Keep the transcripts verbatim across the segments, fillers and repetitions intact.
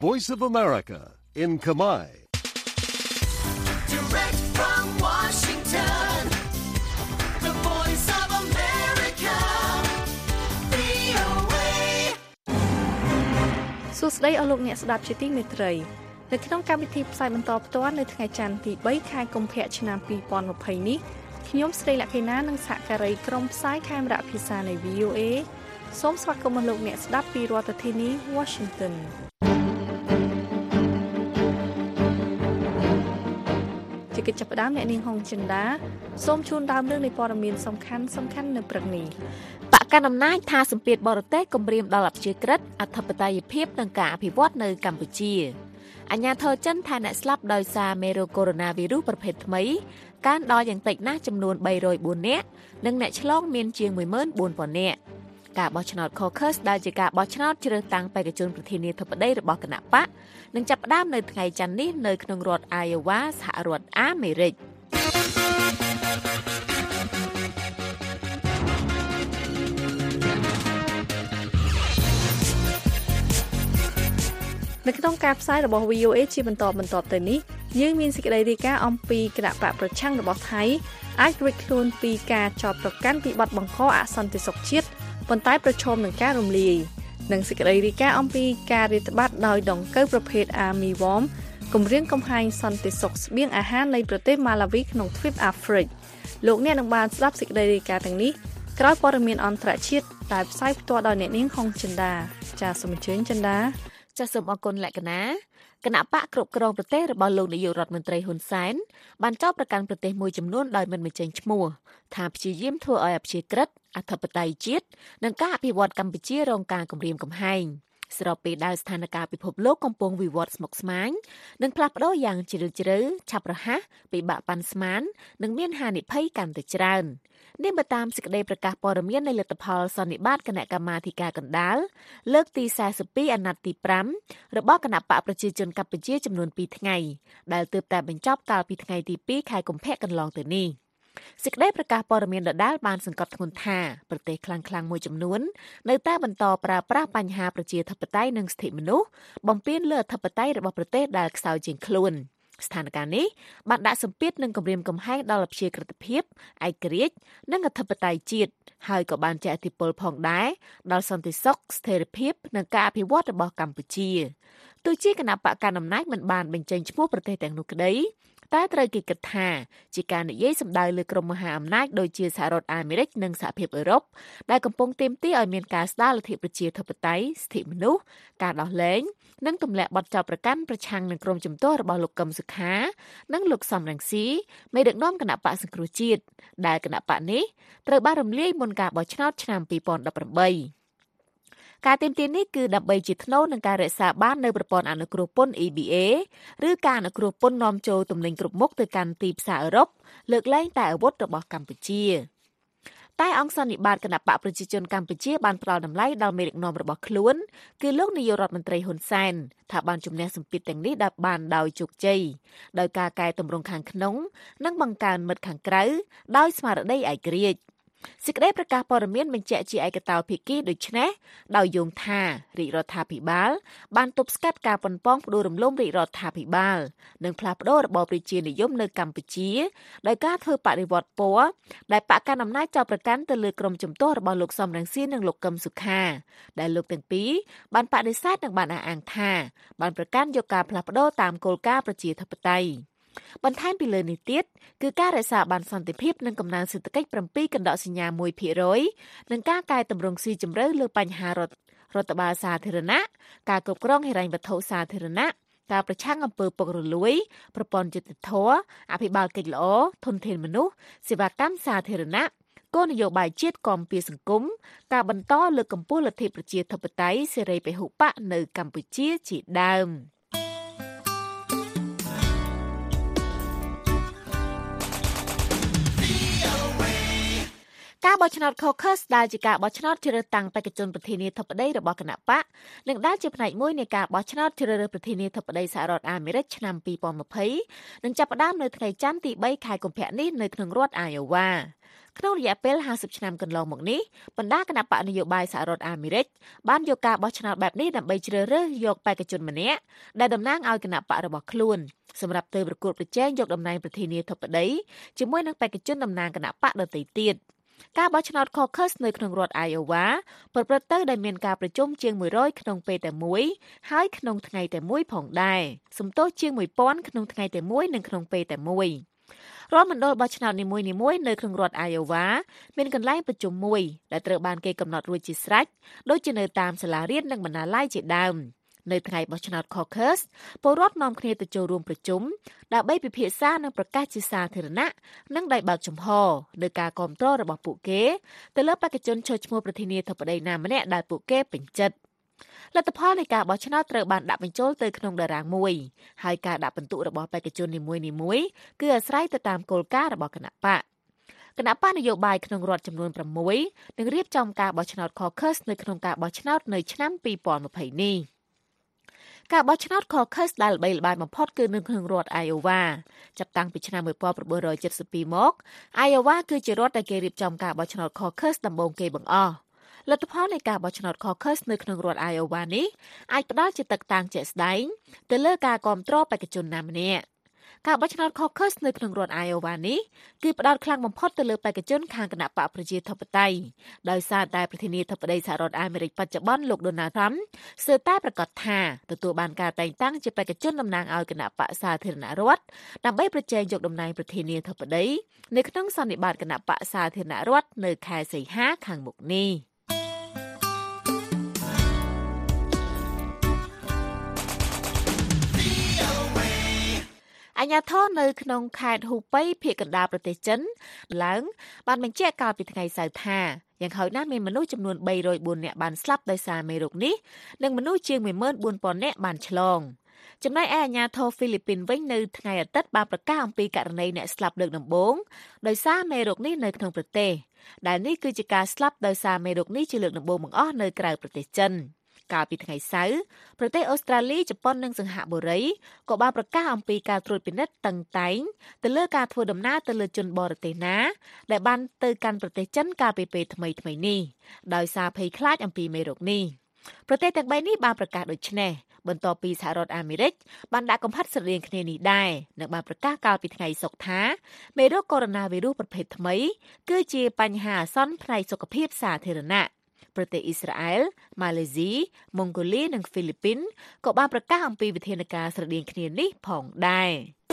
Voice of America in Khmer. Direct from Washington, the Voice of America, វី អូ เอសួស្តីអស់លោកអ្នកស្ដាប់ជាទីមេត្រីនៅក្នុងកម្មវិធីផ្សាយបន្តផ្ទាល់នៅថ្ងៃច័ន្ទទីបីខែកុម្ភៈឆ្នាំពីរពាន់ยี่สิบនេះខ្ញុំស្រីលក្ខិណានិងសហការីក្រុមផ្សាយខេមរៈភាសានៃ វី អូ เอ សូមស្វាគមន៍លោកអ្នកស្ដាប់ពីរដ្ឋធានី Washington ជាកិច្ចចាប់ផ្ដើមអ្នកនាងហុងចិន្តាសូមជូនដើមរឿងនៃព័ត៌មានសំខាន់សំខាន់នៅព្រឹកនេះបកកណ្ដាលអំណាចថាសម្ពាធបរទេសគំរាមដល់អព្យាក្រឹតអធិបតេយ្យភាពនិងការអភិវឌ្ឍនៅកម្ពុជាអាជ្ញាធរចិនថាអ្នកស្លាប់ដោយសារមេរោគកូវីដ -Virus ប្រភេទថ្មីកើនដល់យ៉ាងតិចណាស់ចំនួនបីរយបួននាក់និងអ្នកឆ្លងមានជាង មួយម៉ឺនបួនពាន់ នាក់ការបោះឆ្នោត Caucus ដែលជាការបោះឆ្នោតជ្រើសតាំងបេក្ខជនប្រធានាធិបតីរបស់គណបកនឹងចាប់ផ្ដើមនៅថ្ងៃច័ន្ទនេះនៅក្នុងរដ្ឋ Iowa សហរដ្ឋអាមេរិកនៅក្នុងការផ្សាយរបស់ វី អូ เอ ជាបន្តបន្ទាប់ទៅនេះយើងមានសេចក្តីរាយការណ៍អំពីគណៈបកប្រឆាំងរបស់ថៃអាចរួចខ្លួនពីការចោទប្រកាន់ពីបទបង្កអសន្តិសុខជាតិប៉ុន្តែប្រឈមនឹងការរំលាយនិងសេចក្តីរាយការណ៍អំពីការរាតត្បាតដោយដង្កូវប្រភេទ Army Worm គម្រាមកំហែងសន្តិសុខស្បៀងអាហារនៃប្រទេសម៉ាឡាវីក្នុងទ្វីបអាហ្វ្រិកលោកអ្នកនឹងបានស្ដាប់សេចក្តីរាយការណ៍ទាំងនេះក្រោយព័ត៌មានអន្តរជាតិដែលផ្សាយផ្ទាល់ដោយអ្នកនាងហុងចិន្តាចាសសូមអញ្ជើញចិន្តាចាសសូមអរគុណលក្ខណាគណៈបកគ្រប់គ្រងប្រទេសរបស់លោកនាយករដ្ឋមន្ត្រីហ៊ុនសែនបានចោទប្រកាន់ប្រទេសមួយចំនួនដោយមិនបញ្ចេញឈ្មោះថាព្យាយាមធ្វើឲ្យអព្យាក្រឹតអធិបតេយ្យជាតិនិងការអភិវឌ្ឍកម្ពុជារងការគំរាមកំហែងស្របពេលដែលស្ថានភាពពិភពលោកកំពុងវិវត្តស្មុគស្មាញនិងផ្លាស់ប្ដូរយ៉ាងជ្រាលជ្រៅឆាប់រហ័សពិបាកប៉ាន់ស្មាននិងមានហានិភ័យកាន់តែច្រើននេះបើតាមសេចក្តីប្រកាសព័ត៌មាននៃលទ្ធផលសន្និបាតគណៈកម្មាធិការកណ្ដាលលើកទីสี่สิบสองអាណត្តិទីห้าរបស់គណៈបកប្រជាជនកម្ពុជាចំនួនពីរថ្ងៃដែលទើបតែបញ្ចប់កាលពីថ្ងៃទីពីរខែកុម្ភៈកន្លងទៅនេះសេចក្តីប្រកាសព័ត៌មានដដែលបានសង្កត់ធ្ងន់ថាប្រទេសខ្លាំងៗមួយចំនួននៅតែបន្តប្រើប្រាស់បញ្ហាប្រជាធិបតេយ្យនិងសិទ្ធិមនុស្សបំពានលើអធិបតេយ្យរបស់ប្រទេសដែលខ្សោយជាងខ្លួនស្ថានភាពនេះបានដាក់សម្ពាធនិងគំរាមកំហែងដល់អព្យាក្រឹតភាពឯករាជ្យនិងអធិបតេយ្យជាតិហើយក៏បានជះឥទ្ធិពលផងដែរដល់សន្តិសុខស្ថិរភាពនិងការអភិវឌ្ឍរបស់កម្ពុជាទោះជាគណៈបកកណ្ដាលអំណាចមិនបានបញ្ចេញឈ្មោះប្រទេសទាំងនោះក្តីតែត្រូវគេគិតថាជាការនិយាយសម្ដៅលើក្រុមមហាអំណាចដូចជាសហរដ្ឋអាមេរិកនិងសហភាពអឺរ៉ុបដែលកំពុងទាមទារឲ្យមានការស្ដារលទ្ធិប្រជាធិបតេយ្យសិទ្ធិមនុស្សការដោះលែងនិងទម្លាក់បទចោទប្រកាន់ប្រឆាំងនឹងក្រុមជំទាស់របស់លោកកឹមសុខានិងលោកសំរងស៊ីមេដឹកនាំគណៈបកសង្គ្រោះជាតិដែលគណៈបកនេះត្រូវបានរំលាយមុនការបោះឆ្នោតឆ្នាំពីរពាន់ដប់ប្រាំបីការទាមទារនេះគឺដើម្បីជាថ្នូរនឹងការរក្សាបាននូវប្រព័ន្ធអនុគ្រោះពន្ធ E B A ឬការអនុគ្រោះពន្ធនាំចូលទំនិញគ្រប់មុខទៅកាន់ទីផ្សារអឺរ៉ុបលើកលែងតែអាវុធរបស់កម្ពុជាតែអង្គសន្និបាតគណៈបកប្រជាជនកម្ពុជាបានផ្ដល់តម្លៃដល់មេដឹកនាំរបស់ខ្លួនគឺលោកនាយករដ្ឋមន្ត្រីហ៊ុនសែនថាបានជំនះសម្ពាធទាំងនេះដែលបានដោយជោគជ័យដោយការកែតម្រង់ខាងក្នុងនិងបង្កើនមិត្តខាងក្រៅដោយស្មារតីឯករាជ្យសេចក្តីប្រកាសព័ត៌មានបញ្ជាក់ជាឯកតោភាគីដូចនេះដោយយោងថារាជរដ្ឋាភិបាលបានទប់ស្កាត់ការប៉ុនប៉ងផ្ដួលរំលំរាជរដ្ឋាភិបាលនិងផ្លាស់ប្តូររបបប្រជានិយមនៅកម្ពុជាដោយការធ្វើបដិវត្តពណ៌ដែលបកកណ្ដាលអំណាចចោទប្រកាន់ទៅលើក្រុមជំទាស់របស់លោកសំរងស៊ីនិងលោកកឹមសុខាដែលលោកទាំងពីរបានបដិសេធនិងបានអះអាងថាបានប្រកាន់យកការផ្លាស់ប្តូរតាមគោលការណ៍ប្រជាធិបតេយ្យបន្ថែមពីលើនេះទៀតគឺការរក្សាបានសន្តិភាពនិងកំណើនសេដ្ឋកិច្ច7កណ្ដកសញ្ញា មួយភាគរយ និងការកែតម្រង់ស៊ីជម្រៅលើបញ្ហារដ្ឋរដ្ឋបាលសាធារណៈការគ្រប់គ្រងហិរញ្ញវត្ថុសាធារណៈការប្រឆាំងអំពើពុករលួយប្រព័ន្ធយុត្តិធម៌អភិបាលកិច្ចល្អធនធានមនុស្សសេវាកម្មសាធារណៈគោលនយោបាយជាតិគាំពារសង្គមការបន្តលើកកម្ពស់លទ្ធិប្រជាធិបតេយ្យសេរីពហុបកនៅកម្ពុជាជាដើមការបោះឆ្នោត Caucus ដែលជាការបោះឆ្នោតជ្រើសតាំងបេក្ខជនប្រធានាធិបតីរបស់គណៈបកនិងដែលជាផ្នែកមួយនៃការបោះឆ្នោតជ្រើសរើសប្រធានាធិបតីសហរដ្ឋអាមេរិកឆ្នាំពីរពាន់ยี่สิบនឹងចាប់ផ្ដើមនៅថ្ងៃច័ន្ទទីបីខែកុម្ភៈនេះនៅក្នុងរដ្ឋ Iowa ក្នុងរយៈពេលห้าสิบឆ្នាំកន្លងមកនេះបណ្ដាគណៈបកនយោបាយសហរដ្ឋអាមេរិកបានយកការបោះឆ្នោតបែបនេះដើម្បីជ្រើសរើសយកបេក្ខជនម្នាក់ដែលតំណាងឲ្យគណៈបករបស់ខ្លួនសម្រាប់ទៅប្រកួតប្រជែងយកតំណែងប្រធានាធិបតីជាមួយនឹងបេក្ខជនតំណាងគណៈបកដទៃទៀតការបោះឆ្នោត Caucus នៅក្នុងរដ្ឋ Iowa ប្រព្រឹត្តទៅដោយមានការប្រជុំជាងមួយរយក្នុងពេលតែមួយហើយក្នុងថ្ងៃតែមួយផងដែរសំទោសជាងមួយពាន់ក្នុងថ្ងៃតែមួយនិងក្នុងពេលតែមួយរដ្ឋមណ្ឌលបោះឆ្នោតនីមួយៗនៅក្នុងរដ្ឋ Iowa មានកន្លែងប្រជុំមួយដែលត្រូវបានគេកំណត់រួចជាស្រេចដូចជានៅតាមសាលារៀននិងបណ្ណាល័យជាដើមនៅថ្ងៃបោះឆ្នោត Caucus ពលរដ្ឋនាំគ្នាទៅចូលរួមប្រជុំដើម្បីពិភាក្សានិងប្រកាសជាសាធារណៈនិងដោយបើកចំហនៅការគាំទ្ររបស់ពួកគេទៅលើបេក្ខជនចូលឈ្មោះប្រធានាធិបតីណាម្នាក់ដែលពួកគេពេញចិត្តលទ្ធផលនៃការបោះឆ្នោតត្រូវបានដាក់បញ្ចូលទៅក្នុងតារាងមួយហើយការដាក់ពិន្ទុរបស់បេក្ខជននីមួយៗគឺអាស្រ័យទៅតាមគោលការណ៍របស់គណៈបកគណៈបកនយោបាយក្នុងរដ្ឋចំនួនប្រាំមួយនឹងរៀបចំការបោះឆ្នោត Caucus នៅក្នុងការបោះឆ្នោតនៅឆ្នាំពីរពាន់ម្ភៃនេះការបោះឆ្នោត Caucus ដែលល្បីល្បាញបំផុតគឺនៅក្នុងរដ្ឋ Iowa ចាប់តាំងពីឆ្នាំnineteen seventy-twoមក Iowa គឺជារដ្ឋដែលគេរៀបចំការបោះឆ្នោត Caucus ដំបូងគេបង្អស់លទ្ធផលនៃការបោះឆ្នោត Caucus នៅក្នុងរដ្ឋ Iowa នេះអាចផ្ដល់ជាទឹកតាំងជាក់ស្ដែងទៅលើការគាំទ្របេក្ខជនណាម្នាក់ការបោះឆ្នោត Caucus នៅក្នុងរដ្ឋ Iowa នេះគឺផ្ដោតខ្លាំងបំផុតទៅលើបេក្ខជនខាងគណៈបកប្រជាធិបតេយ្យដោយសារតែប្រធានាធិបតីសហរដ្ឋអាមេរិកបច្ចុប្បន្នលោក Donald Trump ស្ទើរតែប្រកាសថាទទួលបានការតែងតាំងជាបេក្ខជនតំណាងឲ្យគណៈបកសាធារណរដ្ឋដើម្បីប្រជែងយកតំណែងប្រធានាធិបតីនៅក្នុងសន្និបាតគណៈបកសាធារណរដ្ឋនៅខែសីហាខាងមុខនេះអាជ្ញាធរនៅក្នុងខេត្តហ៊ូប៉ៃភាគកណ្ដាលប្រទេសចិនឡើងបានបញ្ជាក់កាលពីថ្ងៃសៅរ៍ថាយ៉ាងហោចណាស់មានមនុស្សចំនួនបីរយបួននាក់បានស្លាប់ដោយសារមេរោគនេះនិងមនុស្សជាងមួយម៉ឺនបួនពាន់នាក់បានឆ្លងចំណែកឯអាជ្ញាធរហ្វីលីពីនវិញនៅថ្ងៃអាទិត្យបានប្រកាសអំពីករណីអ្នកស្លាប់លើកដំបូងដោយសារមេរោគនេះនៅក្នុងប្រទេសដែលនេះគឺជាការស្លាប់ដោយសារមេរោគនេះជាលើកដំបូងបង្អស់នៅក្រៅប្រទេសចិនកាលពីថ្ងៃសៅរ៍ប្រទេសអូស្ត្រាលីជប៉ុននិងសិង្ហបុរីក៏បានប្រកាសអំពីការត្រួតពិនិត្យតឹងតែងទៅលើការធ្វើដំណើរទៅលើជនបរទេសណាដែលបានទៅកាន់ប្រទេសចិនកាលពីពេលថ្មីៗនេះដោយសារភ័យខ្លាចអំពីមេរោគនេះប្រទេសទាំងបីនេះបានប្រកាសដូចនេះបន្ទាប់ពីសហរដ្ឋអាមេរិកបានដាក់កំហិតស្រដៀងគ្នានេះដែរនិងបានប្រកាសកាលពីថ្ងៃសុក្រថាមេរោគកូវីដ -19 ប្រភេទថ្មីគឺជាបញ្ហាអាសន្នផ្នែកសុខភាពសាធារណៈប្រទេសអ៊ីស្រាអែលម៉ាឡេស៊ីម៉ុងហ្គូលីនិងហ្វីលីពីនក៏បានប្រកាសអំពីវិធានការស្រដៀងគ្នានេះផងដែរ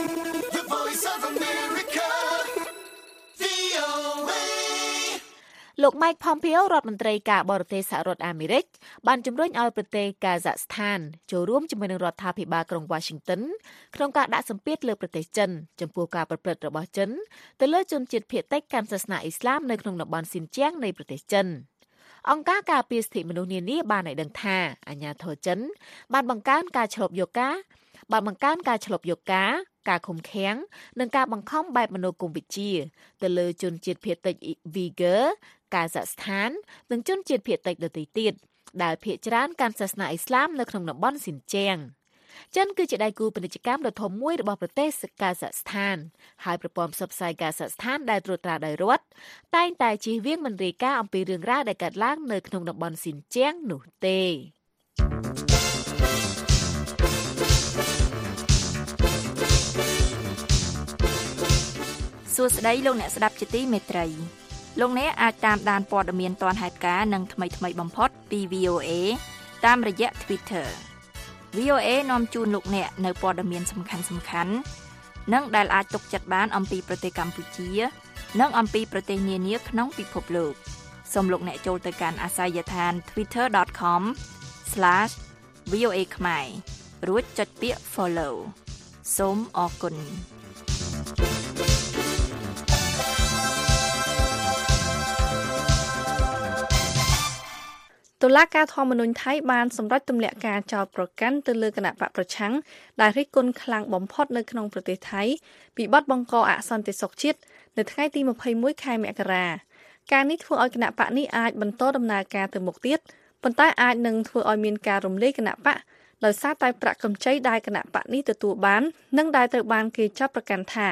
The Voice of America, វី អូ เอលោក Mike Pompeo រដ្ឋមន្ត្រីការបរទេសសហរដ្ឋអាមេរិកបានជំរុញឲ្យប្រទេសកាហ្សាក់ស្ថានចូលរួមជាមួយនឹងរដ្ឋាភិបាលក្រុង Washington ក្នុងការដាក់សម្ពាធលើប្រទេសចិនចំពោះការប្រព្រឹត្តរបស់ចិនទៅលើជនជាតិភាគតិចកាន់សាសនាអ៊ីស្លាមនៅក្នុងតំបន់ស៊ីនជៀងនៃប្រទេសចិនអង្គការការពារសិទ្ធិមនុស្សនានាបានឲ្យដឹងថាអាជ្ញាធរចិនបានបង្កើនការឆ្លប់យកការបានបង្កើនការឆ្លប់យកការការឃុំឃាំងនិងការបង្ខំបែបមនោគមវិជ្ជាទៅលើជនជាតិភាគតិច Uyghur កាហ្សាក់ស្ថាននិងជនជាតិភាគតិចដទៃទៀតដែលភាគច្រើនកាន់សាសនាអ៊ីស្លាមនៅក្នុងតំបន់ស៊ីនជៀងចិនគឺជាដៃគូពាណិជ្ជកម្មដ៏ធំមួយរបស់ប្រទេសកាហ្សាក់ស្ថានហើយប្រព័ន្ធផ្សព្វផ្សាយកាហ្សាក់ស្ថានដែលត្រួតត្រាដោយរដ្ឋតែងតែជៀសវាងមិនរាយការណ៍អំពីរឿងរ៉ាវដែលកើតឡើងនៅក្នុងតំបន់ស៊ីនជៀងនោះទេសួស្តីលោកអ្នកស្ដាប់ជាទីមេត្រីលោកអ្នកអាចតាមដានព័ត៌មានទាន់ហេតុការណ៍និងថ្មីៗបំផុតពី វី អូ เอ តាមរយៈ Twitter វី អូ เอ នាំជូនលោកអ្នកនៅព័ត៌មានសំខាន់ៗនិងដែលអាចទុកចិត្តបានអំពីប្រទេសកម្ពុជានិងអំពីប្រទេសនានាក្នុងពិភពលោកសូមលោកអ្នកចូលទៅកាន់អាសយដ្ឋាន twitter dot com slash v o a khmer រួចចុចពាក្យ follow សូមអរគុណតុលាការធម្មនុញ្ញថៃបានសម្រេចទម្លាក់ការចោទប្រកាន់ទៅលើគណៈបកប្រឆាំងដែលរិះគន់ខ្លាំងបំផុតនៅក្នុងប្រទេសថៃពីបទបង្កអសន្តិសុខជាតិនៅថ្ងៃទីម្ភៃមួយខែមករាការនេះធ្វើឲ្យគណៈបកនេះអាចបន្តដំណើរការទៅមុខទៀតប៉ុន្តែអាចនឹងធ្វើឲ្យមានការរំលាយគណៈបកដោយសារតែប្រាក់កម្ចីដែលគណៈបកនេះទទួលបាននិងដែលត្រូវបានគេចាប់ប្រកាន់ថា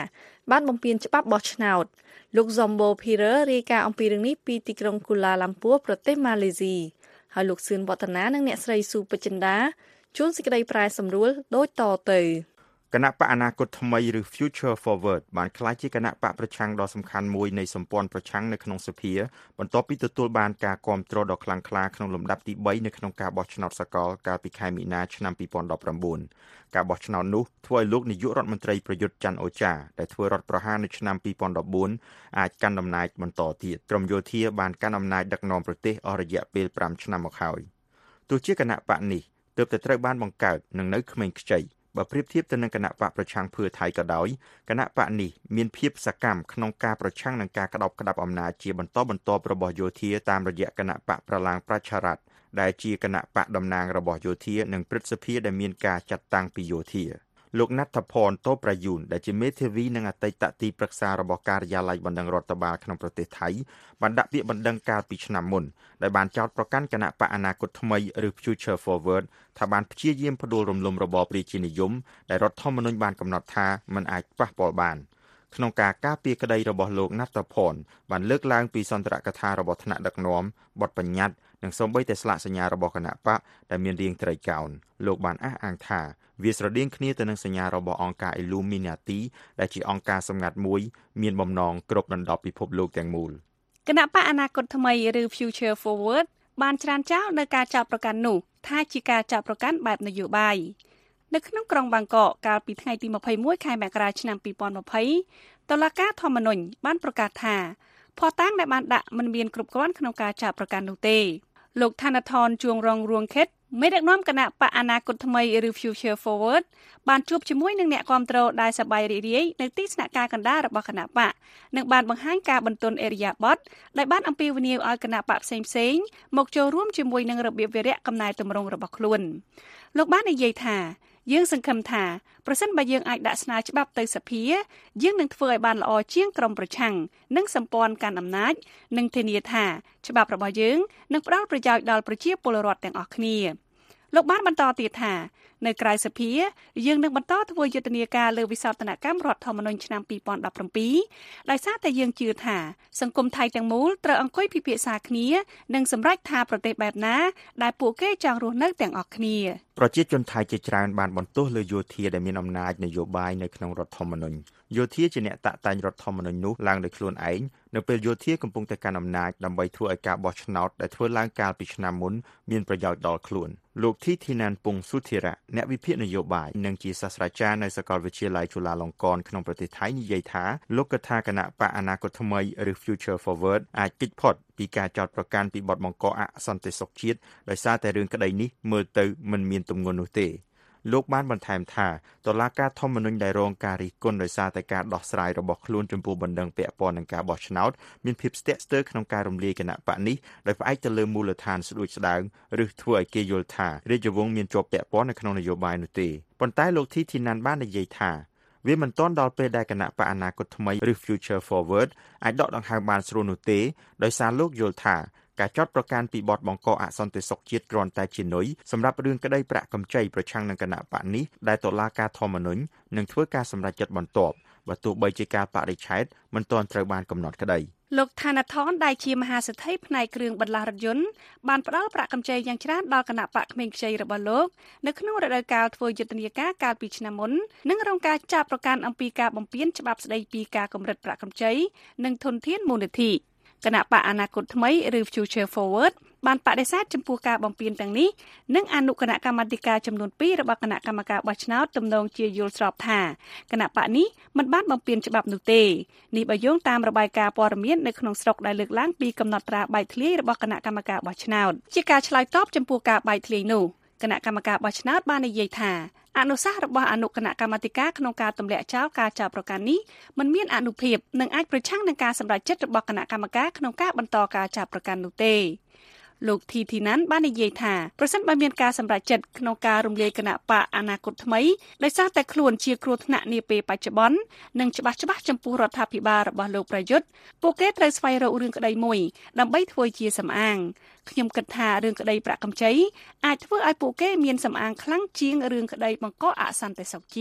បានបំពេញច្បាប់បោះឆ្នោតលោក Zombo Pirer រាយការណ៍អំពីរឿងនេះពីទីក្រុង Kuala Lumpur ប្រទេសម៉ាឡេស៊ីហើយលោកសឿនវឌ្ឍនានិងអ្នកស្រីស៊ូពេជ្រចិន្តាជួនសេចក្តីប្រែសម្រួលដូចតទៅគណៈបកអនាគតថ្មីឬ Future Forward បានក្លាយជាគណៈបកប្រឆាំងដ៏សំខាន់មួយនៃសម្ព័ន្ធប្រឆាំងនៅក្នុងសភាបន្ទាប់ពីទទួលបានការគាំទ្រដ៏ខ្លាំងក្លាក្នុងលំដាប់ទីបីនៅក្នុងការបោះឆ្នោតសកលកាលពីខែមីនាឆ្នាំពីរពាន់ដប់ប្រាំបួនការបោះឆ្នោតនោះធ្វើឲ្យលោកនាយករដ្ឋមន្ត្រីប្រយុទ្ធច័ន្ទអូចាដែលធ្វើរដ្ឋប្រហារនៅឆ្នាំពីរពាន់ដប់បួនអាចកាន់អំណាចបន្តទៀតក្រុមយោធាបានកាន់អំណាចដឹកនាំប្រទេសអស់រយៈពេលប្រាំឆ្នាំមកហើយទោះជាគណៈបកនេះទើបតែត្រូវបានបង្កើតនិងនៅក្មេងខ្ចីបើប្រៀបធៀបទៅនឹងគណៈបកប្រឆាំងភឿថៃក៏ដោយគណៈបកនេះមានភាពសកម្មក្នុងការប្រឆាំងនឹងការក្តោបក្តាប់អំណាចជាបន្តបន្ទាប់របស់យោធាតាមរយៈគណៈបកប្រឡាងប្រជារដ្ឋ ដែលជាគណៈបកតំណាងរបស់យោធានិងព្រឹទ្ធសភាដែលមានការចាត់តាំងពីយោធាលោកណាត់ថផនតូប្រយុនដែលជាមេធាវីនិងអតីតទីប្រឹក្សារបស់ការិយាល័យបណ្ដឹងរដ្ឋបាលក្នុងប្រទេសថៃបានដាក់ពាក្យបណ្ដឹងកាលពីឆ្នាំមុនដែលបានចោទប្រកាន់គណៈបកអនាគតថ្មីឬ Future Forward ថាបានព្យាយាមផ្ដួលរំលំរបបប្រជានិយមដែលរដ្ឋធម្មនុញ្ញបានកំណត់ថាមិនអាចប៉ះពាល់បានក្នុងការការពារក្តីរបស់លោកណាត់ថផនបានលើកឡើងពីសន្ទរកថារបស់ថ្នាក់ដឹកនាំបទបញ្ញត្តិនិងសូម្បីតែស្លាកសញ្ញារបស់គណៈបកដែលមានរាងត្រីកោណលោកបានអះអាងថាវាស្រដៀងគ្នាទៅនឹងសញ្ញារបស់អង្គការ Illuminati ដែលជាអង្គការសម្ងាត់មួយមានបំណងគ្រប់ដណ្ដប់ពិភពលោកទាំងមូលគណៈបកអនាគតថ្មីឬ Future Forward បានច្រានចោលនៅការចោទប្រកាន់នោះថាជាការចោទប្រកាន់បែបនយោបាយនៅក្នុងក្រុងបាងកកកាលពីថ្ងៃទីម្ភៃមួយខែមករាឆ្នាំពីរពាន់ម្ភៃតុលាការធម្មនុញ្ញបានប្រកាសថាភស្តុតាងដែលបានដាក់មិនមានគ្រប់គ្រាន់ក្នុងការចោទប្រកាន់នោះទេលោកឋានថនជួងរងរួងខេតមេដឹកនាំគណៈបកអនាគតថ្មីឬ Future Forward បានជួបជាមួយនឹងអ្នកគាំទ្រដែលសប្បាយរីករាយនៅទីស្នាក់ការកណ្ដាលរបស់គណៈបកនិងបានបង្ហាញការបន្ទន់អេរិយាបថដែលបានអំពាវនាវឲ្យគណៈបកផ្សេងៗមកចូលរួមជាមួយនឹងរបៀបវារៈកំណែតម្រង់របស់ខ្លួនលោកបាននិយាយថាយើងសង្ឃឹមថាប្រសិនបើយើងអាចដាក់ស្នើច្បាប់ទៅសភាយើងនឹងធ្វើឲ្យបានល្អជាងក្រុមប្រឆាំងនិងសម្ព័ន្ធកាន់អំណាចនិងធានាថាច្បាប់របស់យើងនឹងផ្ដល់ប្រយោជន៍ដល់ប្រជាពលរដ្ឋទាំងអស់គ្នាលោកបានបន្តទៀតថានៅក្រៅសភាយើងនឹងបន្តធ្វើយុទ្ធនាការលើវិសោធនកម្មរដ្ឋធម្មនុញ្ញឆ្នាំពីរពាន់ដប់ប្រាំពីរដោយសារតែយើងជឿថាសង្គមថៃទាំងមូលត្រូវអង្គុយពិភាក្សាគ្នានិងសម្រេចថាប្រទេសបែបណាដែលពួកគេចង់រស់នៅទាំងអស់គ្នាប្រជាជនថៃជាច្រើនបានបន្ទោសលើយោធាដែលមានអំណាចនយោបាយនៅក្នុងរដ្ឋធម្មនុញ្ញយោធាជាអ្នកតាក់តែងរដ្ឋធម្មនុញ្ញនោះឡើងដោយខ្លួនឯងនៅពេលយោធាកំពុងតែកាន់អំណាចដើម្បីធ្វើឲ្យការបោះឆ្នោតដែលធ្វើឡើងកាលពីឆ្នាំមុនមានប្រយោជន៍ដល់ខ្លួនលោកធីធីណានពងសុធិរៈអ្នកវិភាគនយោបាយនិងជាសាស្ត្រាចារ្យនៅសាកលវិទ្យាល័យจุฬาលង្កនក្នុងប្រទេសថៃនិយាយថាលោកគិតថាគណៈបកអនាគតថ្មីឬ Future Forward អាចគេចផុតពីការចោទប្រកាន់ពីបទបង្កអសន្តិសុខជាតិដោយសារតែរឿងក្តីនេះមើលទៅមិនមានទម្ងន់នោះទេលោកបានបន្ថែមថាតុលាការធម្មនុញ្ញដែលរងការរិះគន់ដោយសារតែការដោះស្រាយរបស់ខ្លួនចំពោះបណ្ដឹងពាក់ព័ន្ធនឹងការបោះឆ្នោតមានភាពស្ទាក់ស្ទើរក្នុងការរំលាយគណៈបកនេះដោយផ្អែកទៅលើមូលដ្ឋានស្ដួចស្ដើងឬធ្វើឲ្យគេយល់ថារាជវង្សមានជាប់ពាក់ព័ន្ធនៅក្នុងនយោបាយនោះទេប៉ុន្តែលោកធីធីណានបាននិយាយថាវាមិនទាន់ដល់ពេលដែលគណៈបកអនាគតថ្មីឬ Future Forward អាចដកដង្ហើមបានស្រួលនោះទេដោយសារលោកយល់ថាការចោទប្រកាន់ពីបទបង្កអសន្តិសុខជាតិគ្រាន់តែជានុយសម្រាប់រឿងក្តីប្រាក់កម្ចីប្រឆាំងនឹងគណៈបកនេះដែលតុលាការធម្មនុញ្ញនឹងធ្វើការសម្រេចចិត្តបន្ទាប់បើទោះបីជាការបរិច្ឆេទមិនទាន់ត្រូវបានកំណត់ក្តីលោកឋានថនដែលជាមហាសេដ្ឋីផ្នែកគ្រឿងបន្លាស់រថយន្តបានផ្ដល់ប្រាក់កម្ចីយ៉ាងច្រើនដល់គណៈបកក្មេងខ្ចីរបស់លោកនៅក្នុងរដូវកាលធ្វើយុទ្ធនាការកាលពីឆ្នាំមុននិងរងការចាប់ប្រកាន់អំពីការបំពានច្បាប់ស្តីពីការកម្រិតប្រាក់កម្ចីនិងធនធានមូលនិធិគណៈបកអនាគតថ្មីឬ Future Forward បានបដិសេធចំពោះការបំពានទាំងនេះនិងអនុគណៈកម្មាធិការចំនួនពីររបស់គណៈកម្មការបោះឆ្នោតទំនងជាយល់ស្របថាគណៈបកនេះមិនបានបំពានច្បាប់នោះទេនេះបើយោងតាមរបាយការណ៍ព័ត៌មាននៅក្នុងស្រុកដែលលើកឡើងពីកំណត់ត្រាបែកធ្លាយរបស់គណៈកម្មការបោះឆ្នោតជាការឆ្លើយតបចំពោះការបែកធ្លាយនោះគណៈកម្មការបោះឆ្នោតបាននិយាយថាអនុសាសន៍របស់អនុគណៈកម្មាធិការក្នុងការទម្លាក់ចោលការចោទប្រកាន់នេះមិនមានអនុភាពនិងអាចប្រឆាំងនឹងការសម្រេចចិត្តរបស់គណៈកម្មការក្នុងការបន្តការចោទប្រកាន់នោះទេលោកធីធីណានបាននិយាយថាប្រសិនបើមានការសម្រេចចិត្តក្នុងការរំលាយគណៈបកអនាគតថ្មីដោយសារតែខ្លួនជាគ្រោះថ្នាក់នាពេលបច្ចុប្បន្ននិងច្បាស់ច្បាស់ចំពោះរដ្ឋាភិបាលរបស់លោកប្រយុទ្ធពួកគេត្រូវស្វែងរករឿងក្តីមួយដើម្បីធ្វើជាសំអាងខ្ញុំគិតថារឿងក្តីប្រាក់កម្ចីអាចធ្វើឲ្យពួកគេមានសំអាងខ្លាំងជាងរឿងក្តីបង្កអសន្តិសុខជាតិ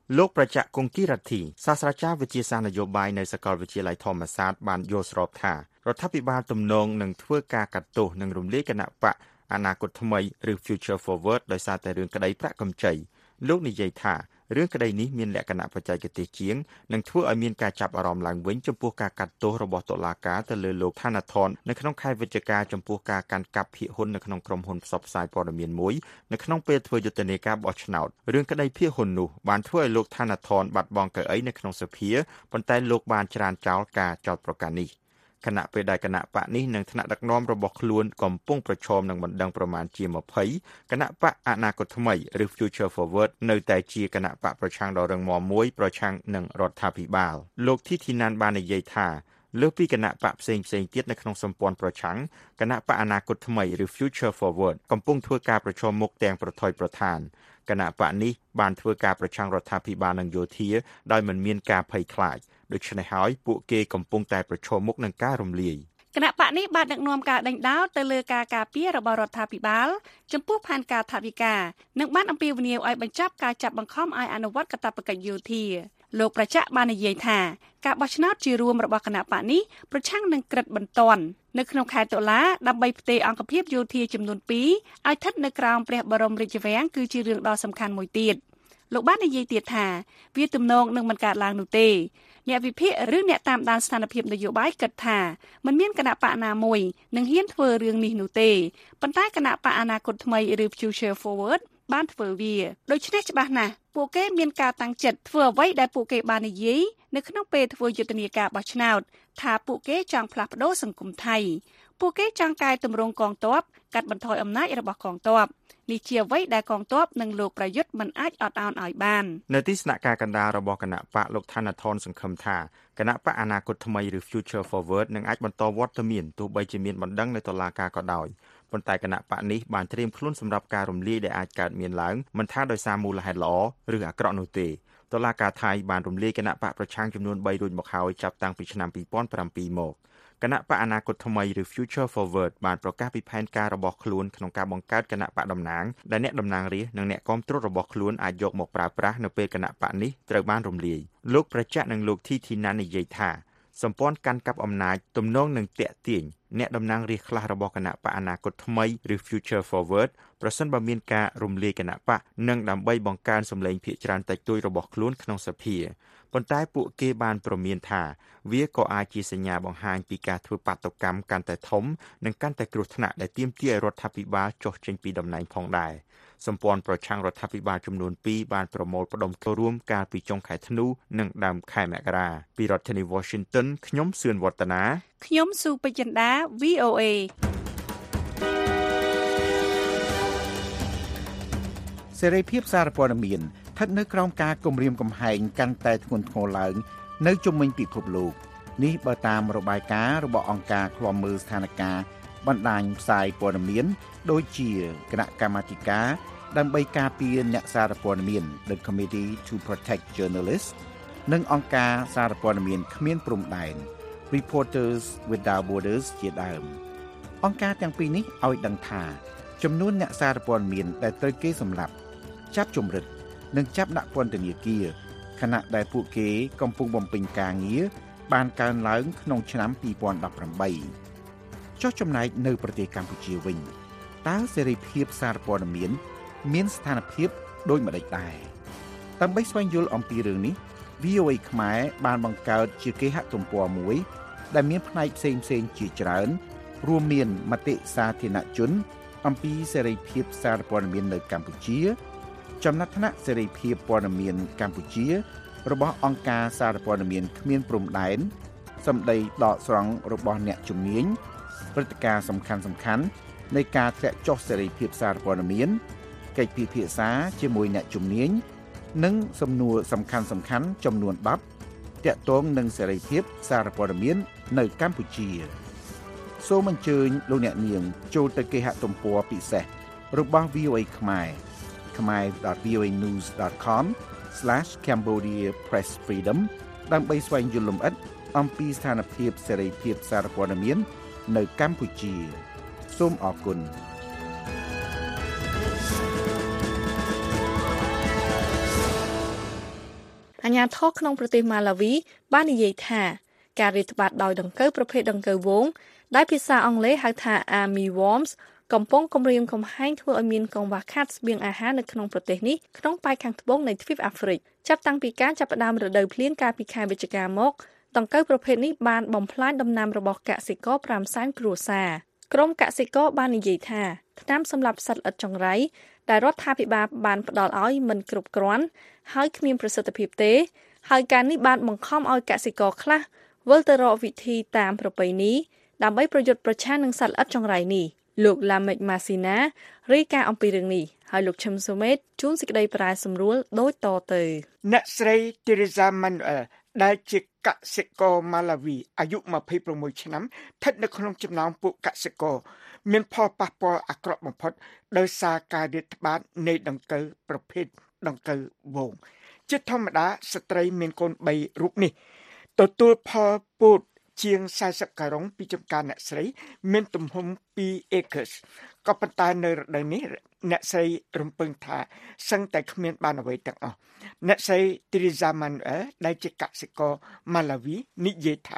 លោកប្រចាក់គង្គីរទ្ធីសាស្ត្រាចារ្យវិទ្យាសាស្ត្រនយោបាយនៅសាកលវិទ្យាល័យធម្មសាស្ត្របានយល់ស្របថារដ្ឋាភិបាលទំនងនឹងធ្វើការកាត់ទោសនិងរំលាយគណៈបកអនាគតថ្មីឬ Future Forward ដោយសារតែរឿងក្តីប្រាក់កម្ចីលោកនិយាយថារឿងក្តីនេះមានលក្ខណៈបច្ចេកទេសជាងនិងធ្វើឲ្យមានការចាប់អារម្មណ៍ឡើងវិញចំពោះការកាត់ទោសរបស់តុលាការទៅលើលោកថាណាថននៅក្នុងខែវិច្ឆិកាចំពោះការកាន់កាប់ភាគហ៊ុននៅក្នុងក្រុមហ៊ុនផ្សព្វផ្សាយព័ត៌មានមួយនៅក្នុងពេលធ្វើយុទ្ធនាការបោះឆ្នោតរឿងក្តីភាគហ៊ុននោះបានធ្វើឲ្យលោកថាណាថនបាត់បង់កៅអីនៅក្នុងសភាប៉ុន្តែលោកបានច្រានចោលការចោទប្រកាន់នេះគណៈពេលដែលគណៈបកនេះនិងថ្នាក់ដឹកនាំរបស់ខ្លួនកំពុងប្រឈមនឹងបណ្ដឹងប្រមាណជាម្ភៃគណៈបកអនាគតថ្មីឬ Future Forward នៅតែជាគណៈបកប្រឆាំងដ៏រឹងមាំមួយប្រឆាំងនឹងរដ្ឋាភិបាលលោកធីធីណានបាននិយាយថាលើសពីគណៈបកផ្សេងផ្សេងទៀតនៅក្នុងសម្ព័ន្ធប្រឆាំងគណៈបកអនាគតថ្មីឬ Future Forward កំពុងធ្វើការប្រឈមមុខទាំងប្រថុយប្រថានគណៈបកនេះបានធ្វើការប្រឆាំងរដ្ឋាភិបាលនិងយោធាដោយមិនមានការភ័យខ្លាចដូច្នេះហើយពួកគេកំពុងតែប្រឈមមុខនឹងការរំលាយគណៈបកនេះបានដឹកនាំការដេញដោលទៅលើការការពាររបស់រដ្ឋាភិបាលចំពោះផែនការថវិកានិងបានអំពាវនាវឲ្យបញ្ចប់ការចាប់បង្ខំឲ្យអនុវត្តកាតព្វកិច្ចយោធាលោកប្រចាក់បាននិយាយថាការបោះឆ្នោតជារួមរបស់គណៈបកនេះប្រឆាំងនឹងក្រិតបន្ទាន់នៅក្នុងខែតុលាដើម្បីផ្ទេរអង្គភាពយោធាចំនួនពីរឲ្យស្ថិតនៅក្រោមព្រះបរមរាជវាំងគឺជារឿងដ៏សំខាន់មួយទៀតលោកបាននិយាយទៀតថាវាទំនងនឹងមិនកើតឡើងនោះទេអ្នកវិភាគឬអ្នកតាមដានស្ថានភាពនយោបាយគិតថាមិនមានគណៈបកណាមួយនឹងហ៊ានធ្វើរឿងនេះនោះទេប៉ុន្តែគណៈបកអនាគតថ្មីឬ Future Forward បានធ្វើវាដូច្នេះច្បាស់ណាស់ពួកគេមានការតាំងចិត្តធ្វើអ្វីដែលពួកគេបាននិយាយនៅក្នុងពេលធ្វើយុទ្ធនាការបោះឆ្នោតថាពួកគេចង់ផ្លាស់ប្ដូរសង្គមថៃពួកគេចង់កែតម្រង់កងទ័ពកាត់បន្ថយអំណាចរបស់កងទ័ពនេះជាអ្វីដែលកងទ័ពនិងលោកប្រយុទ្ធមិនអាចអត់ឱនឲ្យបាននៅទីស្នាក់ការកណ្ដាលរបស់គណៈបកលោកថាណាថនសង្ឃឹមថាគណៈបកអនាគតថ្មីឬ Future Forward នឹងអាចបន្តវត្តមានទោះបីជាមានបណ្ដឹងនៅតុលាការក៏ដោយប៉ុន្តែគណៈបកនេះបានត្រៀមខ្លួនសម្រាប់ការរំលាយដែលអាចកើតមានឡើងមិនថាដោយសារមូលហេតុល្អឬអាក្រក់នោះទេតុលាការថៃបានរំលាយគណៈបកប្រឆាំងចំនួនបីរួចមកហើយចាប់តាំងពីឆ្នាំពីរពាន់ប្រាំពីរមកគណៈបកអនាគតថ្មីឬ Future Forward បានប្រកាសពីផែនការរបស់ខ្លួនក្នុងការបង្កើតគណៈបកតំណាងដែលអ្នកតំណាងរាស្ត្រនិងអ្នកគាំទ្ររបស់ខ្លួនអាចយកមកប្រើប្រាស់នៅពេលគណៈបកនេះត្រូវបានរំលាយលោកប្រចាក់និងលោកធីធីណាននិយាយថាសម្ព័ន្ធកាន់កាប់អំណាចទំនងនឹងតាក់ទាញអ្នកតំណាងរាស្ត្រខ្លះរបស់គណៈបកអនាគតថ្មីឬ Future Forward ប្រសិនបើមានការរំលាយគណៈបកនិងដើម្បីបង្កើនសម្លេងភាគច្រើនតិចតួចរបស់ខ្លួនក្នុងសភាប៉ុន្តែពួកគេបានព្រមានថាវាក៏អាចជាសញ្ញាបង្ហាញពីការធ្វើបាតុកម្មកាន់តែធំនិងកាន់តែគ្រោះថ្នាក់ដែលទាមទារឲ្យរដ្ឋាភិបាលចុះចេញពីតំណែងផងដែរសម្ព័ន្ធប្រឆាំងរដ្ឋាភិបាលចំនួនពីរបានប្រមូលផ្ដុំចូលរួមកាលពីចុងខែធ្នូនិងដើមខែមករាពីរដ្ឋធានី Washington ខ្ញុំសឿនវឌ្ឍនាខ្ញុំស៊ូពេជ្រចិន្តា វី អូ เอសេរីភាពសារព័ត៌មានស្ថិតនៅក្រោមការគំរាមកំហែងកាន់តែធ្ងន់ធ្ងរឡើងនៅជុំវិញពិភពលោកនេះបើតាមរបាយការណ៍របស់អង្គការឃ្លាំមើលស្ថានភាពបណ្ដាញផ្សាយព័ត៌មានដូចជាគណៈកម្មាធិការដើម្បីការពារអ្នកសារព័ត៌មាន The Committee to Protect Journalists និងអង្គការសារព័ត៌មានគ្មានព្រំដែន Reporters Without Borders ជាដើមអង្គការទាំងពីរនេះឲ្យដឹងថាចំនួនអ្នកសារព័ត៌មានដែលត្រូវគេសម្លាប់ចាប់ជំរិតនិងចាប់ដាក់ពន្ធនាគារខណៈដែលពួកគេកំពុងបំពេញការងារបានកើនឡើងក្នុងឆ្នាំពីរពាន់ដប់ប្រាំបីចុះចំណែកនៅប្រទេសកម្ពុជាវិញតើសេរីភាពសារព័ត៌មានមានស្ថានភាពដូចម្តេចដែរដើម្បីស្វែងយល់អំពីរឿងនេះ វី អូ เอ ខ្មែរបានបង្កើតជាគេហទំព័រមួយដែលមានផ្នែកផ្សេងៗជាច្រើនរួមមានមតិសាធារណជនអំពីសេរីភាពសារព័ត៌មាននៅកម្ពុជាចំណាត់ថ្នាក់សេរីភាពព័ត៌មានកម្ពុជារបស់អង្គការសារព័ត៌មានគ្មានព្រំដែនសម្ដីដកស្រង់របស់អ្នកជំនាញព្រឹត្តិការណ៍សំខាន់សំខាន់នៃការធ្លាក់ចុះសេរីភាពសារព័ត៌មានកិច្ចពិភាក្សាជាមួយអ្នកជំនាញនិងសំណួរសំខាន់សំខាន់ចំនួនដប់ទាក់ទងនឹងសេរីភាពសារព័ត៌មាននៅកម្ពុជាសូមអញ្ជើញលោកអ្នកនាងចូលទៅគេហទំព័រពិសេសរបស់ វី អូ เอ ខ្មែរ khmer dot v o a news dot com slash cambodia press freedom ដើម្បីស្វែងយល់លម្អិតអំពីស្ថានភាពសេរីភាពសារព័ត៌មាននៅកម្ពុជាសូមអរគុណអាជ្ញាធរក្នុងប្រទេសម៉ាឡាវីបាននិយាយថាការរាតត្បាតដោយដង្កូវប្រភេទដង្កូវវងដែលភាសាអង់គ្លេសហៅថា Army Worms កំពុងគំរាមកំហែងធ្វើឲ្យមានកង្វះខាតស្បៀងអាហារនៅក្នុងប្រទេសនេះក្នុងប៉ែកខាងត្បូងនៃទ្វីបអាហ្វ្រិកចាប់តាំងពីការចាប់ផ្ដើមរដូវភ្លៀងកាលពីខែវិច្ឆិកាមកដង្កូវប្រភេទនេះបានបំផ្លាញដំណាំរបស់កសិករប្រាំសែនគ្រួសារក្រុមកសិករបាននិយាយថាថ្នាំសម្លាប់សត្វល្អិតចង្រៃដែលរដ្ឋាភិបាលបានផ្ដល់ឲ្យមិនគ្រប់គ្រាន់ហើយគ្មានប្រសិទ្ធភាពទេហើយការនេះបានបង្ខំឲ្យកសិករខ្លះវិលទៅរកវិធីតាមប្រពៃណីដើម្បីប្រយុទ្ធប្រឆាំងនឹងសត្វល្អិតចង្រៃនេះលោកឡាមេកម៉ាស៊ីណារាយការណ៍អំពីរឿងនេះហើយលោកឈឹមសូមេតជួនសេចក្តីប្រាយសម្រួលដូចតទៅអ្នកស្រី Teresa Manuel ដែលជាកសិករម៉ាឡាវីអាយុยี่สิบหกឆ្នាំស្ថិតនៅក្នុងចំណោមពួកកសិករមានផលប៉ះពាល់អាក្រក់បំផុតដោយសារការរាតត្បាតនៃដង្កូវប្រភេទដង្កូវវងជាធម្មតាស្ត្រីមានកូនបីរូបនេះទទួលផលពោតជាងสี่สิบការ៉ុងពីចំការអ្នកស្រីមានទំហំtwo acres ក៏ប៉ុន្តែនៅរដូវនេះអ្នកស្រីរំពឹងថាសឹងតែគ្មានបានអ្វីទាំងអស់អ្នកស្រី Teresa Manuel ដែលជាកសិករម៉ាឡាវីនិយាយថា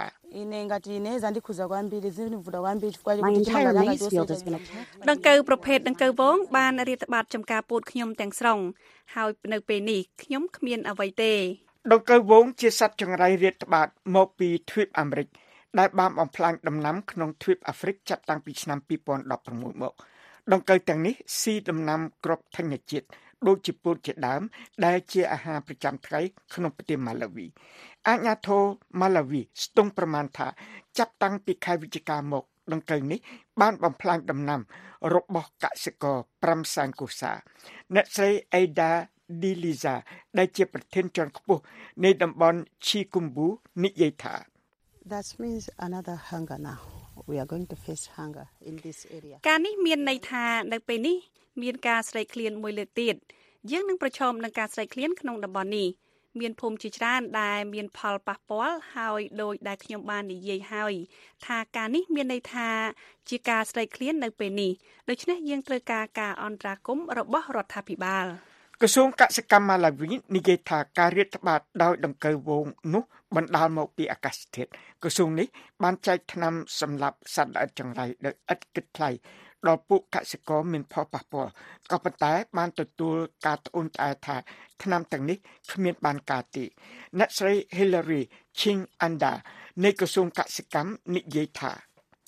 My entire maize field has been attacked. ដង្កូវប្រភេទដង្កូវវងបានរាតត្បាតចំការពោតខ្ញុំទាំងស្រុងហើយនៅពេលនេះខ្ញុំគ្មានអ្វីទេដង្កូវវងជាសត្វចង្រៃរាតត្បាតមកពីទ្វីបអាមេរិកដែលបានបំផ្លាញដំណាំក្នុងទ្វីបអាហ្វ្រិកចាប់តាំងពីឆ្នាំtwo thousand sixteenមកដង្កូវទាំងនេះស៊ីដំណាំគ្រាប់ធញ្ញជាតិដូចជាពោតជាដើមដែលជាអាហារប្រចាំថ្ងៃក្នុងប្រទេសម៉ាឡាវីអាជ្ញាធរម៉ាឡាវីស្ទង់ប្រមាណថាចាប់តាំងពីខែវិច្ឆិកាមកដង្កូវនេះបានបំផ្លាញដំណាំរបស់កសិករfiveសែនគ្រួសារអ្នកស្រី Ada Di Liza ដែលជាប្រធានជាន់ខ្ពស់នៃតំបន់ Chikumbu និយាយថា That means another hunger now. We are going to face hunger in this area. ការនេះមានន័យថានៅពេលនេះមានការស្រេកឃ្លានមួយលើកទៀតយើងនឹងប្រឈមនឹងការស្រេកឃ្លានក្នុងតំបន់នេះមានភូមិជាច្រើនដែលមានផលប៉ះពាល់ហើយដោយដែលខ្ញុំបាននិយាយហើយថាការនេះមានន័យថាជាការស្រេកឃ្លាននៅពេលនេះដូច្នេះយើងត្រូវការការអន្តរាគមន៍របស់រដ្ឋាភិបាលក្រសួងកសិកម្មម៉ាឡាវីនិយាយថាការរាតត្បាតដោយដង្កូវវងនោះបណ្ដាលមកពីអាកាសធាតុក្រសួងនេះបានចែកថ្នាំសម្រាប់សត្វល្អិតចង្រៃដោយឥតគិតថ្លៃដល់ពួកកសិករមានផលប៉ះពាល់ក៏ប៉ុន្តែបានទទួលការត្អូញត្អែថាថ្នាំទាំងនេះគ្មានបានការទេអ្នកស្រី Hillary Ching Anda នៃក្រសួងកសិកម្មនិយាយថា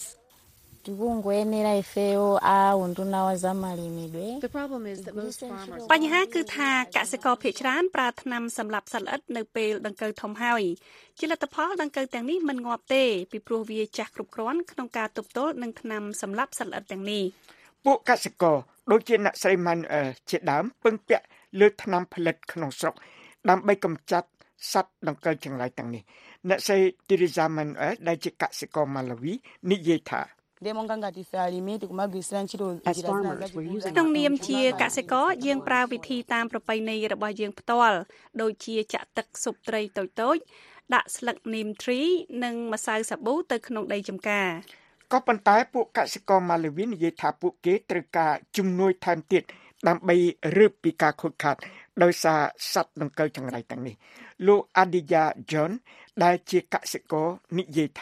បញ្ហាគឺថាកសិករភាគច្រើនប្រើថ្នាំសម្លាប់សត្វល្អិតនៅពេលដង្កូវធំហើយជាលទ្ធផលដង្កូវទាំងនេះមិនងាប់ទេពីព្រោះវាចាស់គ្រប់គ្រាន់ក្នុងការទប់ទល់នឹងថ្នាំសម្លាប់សត្វល្អិតទាំងនេះពួកកសិករដូចជាអ្នកស្រី Manuel ជាដើមពឹងពាក់លើថ្នាំផលិតក្នុងស្រុកដើម្បីកម្ចាត់សត្វដង្កូវចង្រៃទាំងនេះអ្នកស្រី Teresa Manuel ដែលជាកសិករម៉ាឡាវីនិយាយថាក្នុងនាមជាកសិករយើងប្រើវិធីតាមប្រពៃណីរបស់យើងផ្ទាល់ដូចជាចាក់ទឹកស៊ុបត្រីតូចៗដាក់ស្លឹកនីមទ្រីនិងម្សៅសាប៊ូទៅក្នុងដីចម្ការក៏ប៉ុន្តែពួកកសិករម៉ាឡាវីនិយាយថាពួកគេត្រូវការជំនួយថែមទៀតដើម្បីរឹបពីការខូចខាតដោយសារសត្វដង្កូវចង្រៃទាំងនេះលោក Adija John ដែលជាកសិករនិយាយថា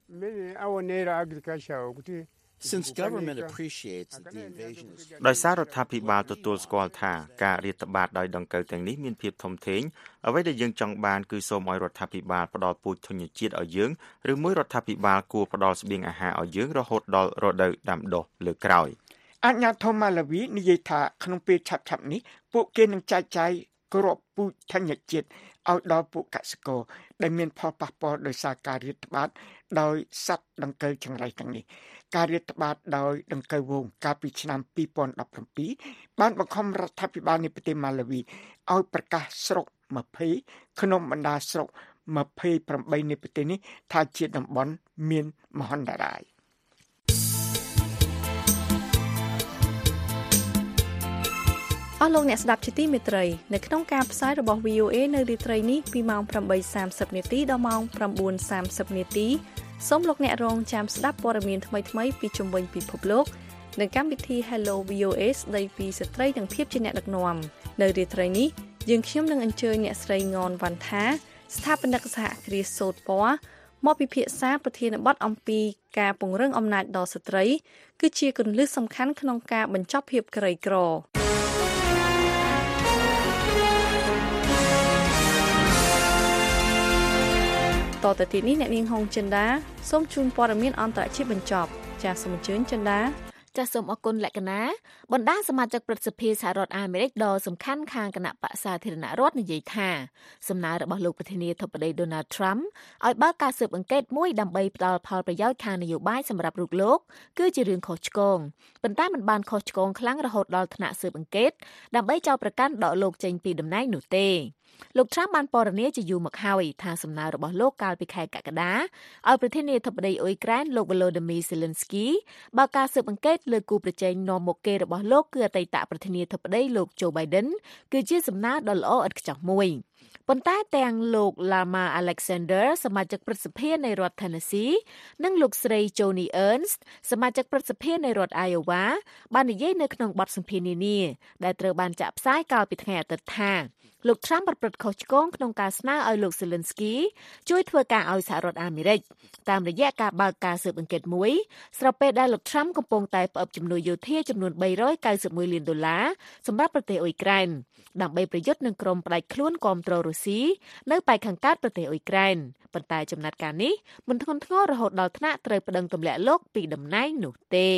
Since government appreciates that the invasion is ដោយសាររដ្ឋាភិបាលទទួលស្គាល់ថាការរាតត្បាតដោយដង្កូវទាំងនេះមានភាពធំធេងអ្វីដែលយើងចង់បានគឺសូមឲ្យរដ្ឋាភិបាលផ្ដល់ពូជធញ្ញជាតិឲ្យយើងឬមួយរដ្ឋាភិបាលគួរផ្ដល់ស្បៀងអាហារឲ្យយើងរហូតដល់រដូវដាំដុះលើក្រោយអាជ្ញាធរម៉ាឡាវីនិយាយថាក្នុងពេលឆាប់ៗនេះពួកគេនឹងចែកចាយគ្រាប់ពូជធញ្ញជាតិឲ្យដល់ពួកកសិករដែលមានផលប៉ះពាល់ដោយសារការរាតត្បាតដោយសត្វដង្កូវចង្រៃទាំងនេះការរាតត្បាតដោយដង្កូវវងកាលពីឆ្នាំtwo thousand seventeenបានបង្ខំរដ្ឋាភិបាលនៃប្រទេសម៉ាឡាវីឲ្យប្រកាសស្រុកtwentyក្នុងបណ្ដាស្រុកtwenty-eightនៃប្រទេសនេះថាជាតំបន់មានមហន្តរាយអស់លោកអ្នកស្ដាប់ជាទីមេត្រីនៅក្នុងការផ្សាយរបស់ វី អូ เอ នៅរាត្រីនេះពីម៉ោងeight thirtyនាទីដល់ម៉ោងnine thirtyនាទីសូមលោកអ្នករងចាំស្ដាប់ព័ត៌មានថ្មីៗពីជុំវិញពិភពលោកនៅកម្មវិធី Hello វី អូ เอ ស្ដីពីស្ត្រីនិងភាពជាអ្នកដឹកនាំនៅរាត្រីនេះយើងខ្ញុំនឹងអញ្ជើញអ្នកស្រីងនវណ្ណថាស្ថាបនិកសហគ្រាសសូត្រពណ៌មកពិភាក្សាប្រធានបទអំពីការពង្រឹងអំណាចដល់ស្ត្រីគឺជាគន្លឹះសំខាន់ក្នុងការបញ្ចប់ភាពក្រីក្រតទៅទីនេះអ្នកនាងហុងចិន្តាសូមជូនព័ត៌មានអន្តរជាតិបញ្ចប់ចាសសូមអញ្ជើញចិន្តាចាសសូមអរគុណលក្ខណាបណ្ដាសមាជិកព្រឹទ្ធសភាសហរដ្ឋអាមេរិកដ៏សំខាន់ខាងគណៈបក្សសាធារណរដ្ឋនិយាយថាសំណើរបស់លោកប្រធានាធិបតី Donald Trump ឲ្យបើកការស៊ើបអង្កេតមួយដើម្បីផ្ដល់ផលប្រយោជន៍ខាងនយោបាយសម្រាប់រូបលោកគឺជារឿងខុសឆ្គងប៉ុន្តែមិនបានខុសឆ្គងខ្លាំងរហូតដល់ថ្នាក់ស៊ើបអង្កេតដើម្បីចោទប្រកាន់ដកលោកចេញពីតំណែងនោះទេលោក Trump បានពណ៌នាជាយូរមកហើយថាសំណើរបស់លោកកាលពីខែកក្កដាឲ្យប្រធានាធិបតីអ៊ុយក្រែនលោក Volodymyr Zelensky បើកការស៊ើបអង្កេតលើគូប្រជែងនាំមុខគេរបស់លោកគឺអតីតប្រធានាធិបតីលោក Joe Biden គឺជាសំណើដ៏ល្អឥតខ្ចោះមួយប៉ុន្តែទាំងលោក Lama Alexander សមាជិកព្រឹទ្ធសភានៃរដ្ឋ Tennessee និងលោកស្រី Joni Ernst សមាជិកព្រឹទ្ធសភានៃរដ្ឋ Iowa បាននិយាយនៅក្នុងបទសម្ភាសន៍នានាដែលត្រូវបានចាក់ផ្សាយកាលពីថ្ងៃអាទិត្យថាលោក Trump ប្រព្រឹត្តខុសឆ្គងក្នុងការស្នើឲ្យលោក Zelensky ជួយធ្វើការឲ្យសហរដ្ឋអាមេរិកតាមរយៈការបើកការស៊ើបអង្កេតមួយស្របពេលដែលលោក Trump កំពុងតែផ្អឹបជំនួយយោធាចំនួនបីរយកៅសិបមួយលានដុល្លារសម្រាប់ប្រទេសអ៊ុយក្រែនដើម្បីប្រយុទ្ធនឹងក្រុមផ្ដាច់ខ្លួនគាំទ្ររុស្ស៊ីនៅប៉ែកខាងកើតប្រទេសអ៊ុយក្រែនប៉ុន្តែចំណាត់ការនេះមិនធ្ងន់ធ្ងររហូតដល់ថ្នាក់ត្រូវប្តឹងទម្លាក់លោកពីតំណែងនោះទេ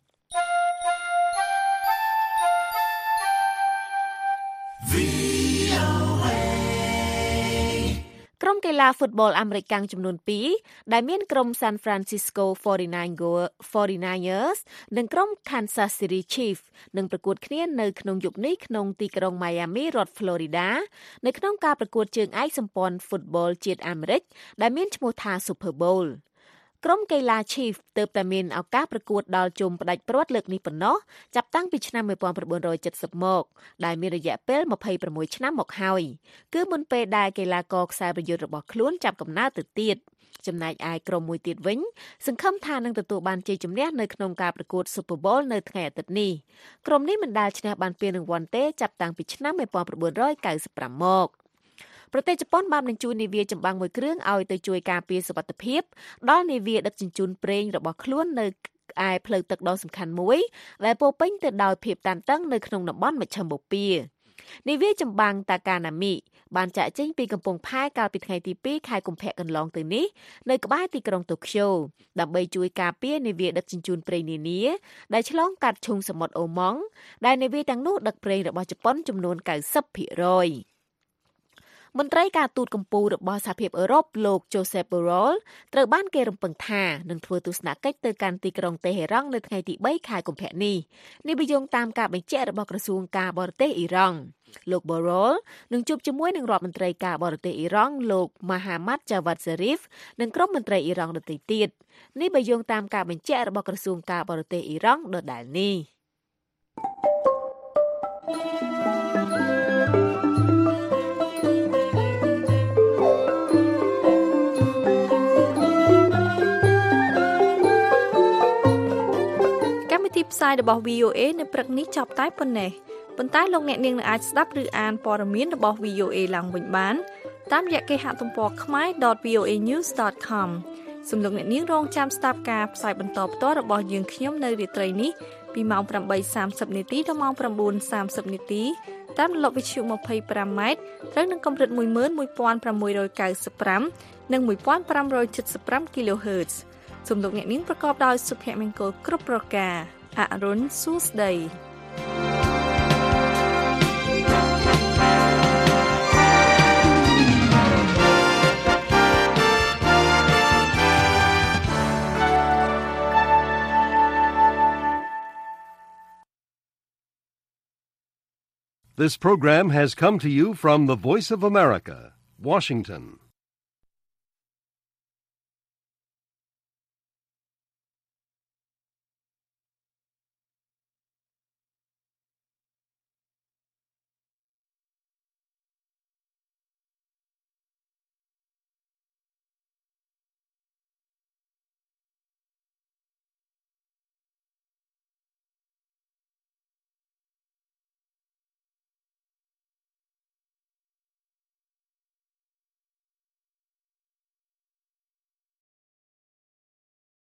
ក្រុមកីឡាហ្វុតបលអាមេរិកកាំងចំនួនពីរដែលមានក្រុម San Francisco ហ្វ័រទីណៃន័រ ers និងក្រុម Kansas City Chiefs នឹងប្រកួតគ្នានៅក្នុងយប់នេះក្នុងទីក្រុង Miami រដ្ឋ Florida នៅក្នុងការប្រកួតជើងឯកសម្ព័ន្ធហ្វុតបលជាតិអាមេរិកដែលមានឈ្មោះថា Super Bowlក្រុមកីឡា Chiefs ទើបតែមានឱកាសប្រកួតដល់ជុំផ្ដាច់ព្រ័ត្រលើកនេះប៉ុណ្ណោះចាប់តាំងពីឆ្នាំnineteen seventyមកដែលមានរយៈពេលtwenty-sixឆ្នាំមកហើយគឺមុនពេលដែលកីឡាករខ្សែប្រយុទ្ធរបស់ខ្លួនចាប់កំណើតទៅទៀតចំណែកឯក្រុមមួយទៀតវិញសង្ឃឹមថានឹងទទួលបានជ័យជំនះនៅក្នុងការប្រកួត Super Bowl នៅថ្ងៃអាទិត្យនេះក្រុមនេះមិនដែលឈ្នះបានពានរង្វាន់ទេចាប់តាំងពីឆ្នាំnineteen ninety-fiveមកប្រទេសជប៉ុនបានបញ្ជូននាវាចម្បាំងមួយគ្រឿងឲ្យទៅជួយការពារសុវត្ថិភាពដល់នាវាដឹកជញ្ជូនប្រេងរបស់ខ្លួននៅឯផ្លូវទឹកដ៏សំខាន់មួយដែលពោរពេញទៅដោយភាពតានតឹងនៅក្នុងតំបន់មជ្ឈិមបូព៌ានាវាចម្បាំងតាកាណាមីបានចាក់ចេញពីកំពង់ផែកាលពីថ្ងៃទីtwoខែកុម្ភៈកន្លងទៅនេះនៅក្បែរទីក្រុងតូក្យូដើម្បីជួយការពារនាវាដឹកជញ្ជូនប្រេងនានាដែលឆ្លងកាត់ឈូងសមុទ្រអូម៉ង់ដែលនាវាទាំងនោះដឹកប្រេងរបស់ជប៉ុនចំនួនninety percentមន្ត្រីការទូតកម្ពុជារបស់សហភាពអឺរ៉ុបលោក Josep Borrell ត្រូវបានគេរំពឹងថានឹងធ្វើទស្សនកិច្ចទៅកាន់ទីក្រុងតេហេរ៉ង់នៅថ្ងៃទីthreeខែកុម្ភៈនេះនេះបញ្យងតាមការបញ្ជាក់របស់ក្រសួងការបរទេសអ៊ីរ៉ង់លោក Borrell នឹងជួបជាមួយនឹងរដ្ឋមន្ត្រីការបរទេសអ៊ីរ៉ង់លោក Mohammad Javad Zarif និងក្រុមមន្ត្រីអ៊ីរ៉ង់ដទៃទៀតនេះបញ្យងតាមការបញ្ជាក់របស់ក្រសួងការបរទេសអ៊ីរ៉ង់ដដែលនេះ ទីផ្សាយរបស់ V O A នៅព្រឹកនេះចប់តែប៉ុណ្ណេះប៉ុន្តែលោកអ្នកនាងអាចស្ដាប់ឬអានព័ត៌មានរបស់ V O A ឡើងវិញបានតាមរយៈគេហទំព័រ khmae dot voa news dot com សូមលោកអ្នកនាងរងចាំស្ដាប់ការផ្សាយបន្តផ្ទាល់របស់យើងខ្ញុំនៅរាត្រីនេះពីម៉ោងeight thirtyនាទីដល់ម៉ោងnine thirtyនាទីតាមរលកវិទ្យុtwenty-fiveម៉ែត្រត្រូវនឹងកម្រិតone one six ninety-fiveនិងfifteen seventy-five គីឡូហឺតซ์សូមលោកអ្នកនាងប្រកបដោយសុភមង្គលគ្រប់ប្រការអរុនសួស្ដី This program has come to you from the Voice of America, Washington.